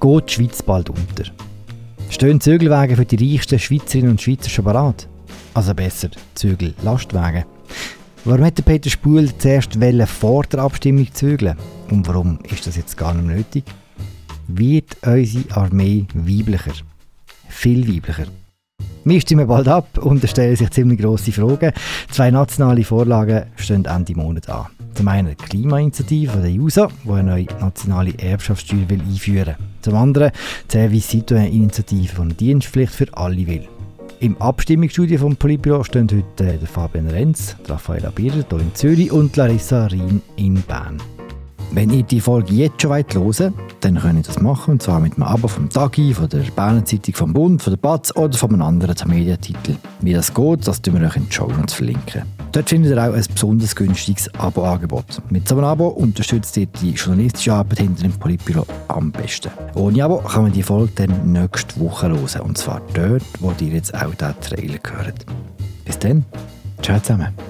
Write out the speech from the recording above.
geht die Schweiz bald unter. Stehen Zügelwege für die reichsten Schweizerinnen und Schweizer schon bereit? Also besser, Zügel-Lastwagen. Warum hat Peter Spuhl zuerst vor der Abstimmung zügeln? Und warum ist das jetzt gar nicht mehr nötig? Wird unsere Armee weiblicher? Viel weiblicher. Wir stimmen bald ab und es stellen sich ziemlich grosse Fragen. 2 nationale Vorlagen stehen Ende Monat an. Zum einen die Klimainitiative der JUSO, die eine neue nationale Erbschaftssteuer einführen will. Zum anderen die Service Citoyen-Initiative, die eine Dienstpflicht für alle will. Im Abstimmungsstudio vom Politbüro stehen heute der Fabian Renz, Raffaella Birrer hier in Zürich und Larissa Rien in Bern. Wenn ihr die Folge jetzt schon hören wollt, dann könnt ihr das machen, und zwar mit einem Abo vom Tagi, von der Berner Zeitung, vom Bund, von der BAZ oder von einem anderen Mediatitel. Wie das geht, das verlinken wir euch in den Shownotes verlinken. Dort findet ihr auch ein besonders günstiges Abo-Angebot. Mit so einem Abo unterstützt ihr die journalistische Arbeit hinter dem Politbüro am besten. Ohne Abo kann man die Folge dann nächste Woche hören, und zwar dort, wo ihr jetzt auch diesen Trailer hört. Bis dann, ciao zusammen.